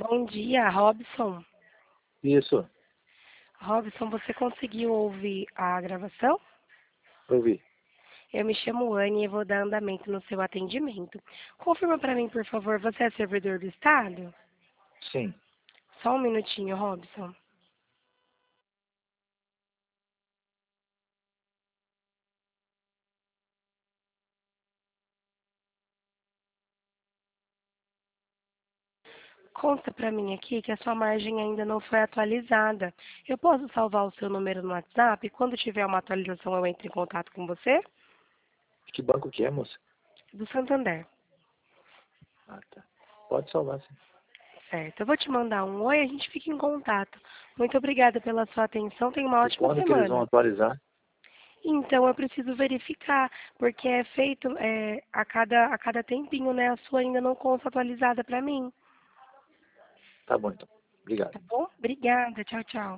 Bom dia, Robson. Isso, Robson, você conseguiu ouvir a gravação? ouvi. Eu me chamo Anne e vou dar andamento no seu atendimento. Confirma para mim, por favor, você é servidor do Estado? Sim. Só um minutinho, Robson. Consta para mim aqui que a sua margem ainda não foi atualizada. Eu posso salvar o seu número no WhatsApp e quando tiver uma atualização eu entro em contato com você? Que banco que é, moça? Do Santander. Ah, tá. Pode salvar, sim. Certo. Eu vou te mandar um oi e a gente fica em contato. Muito obrigada pela sua atenção. Tenha uma E ótima quando que eles vão semana. atualizar? Então, eu preciso verificar, porque é feito a cada tempinho, né? A sua ainda não consta atualizada para mim. Tá bom, então. Obrigado. Tá bom? Obrigada. Tchau, tchau.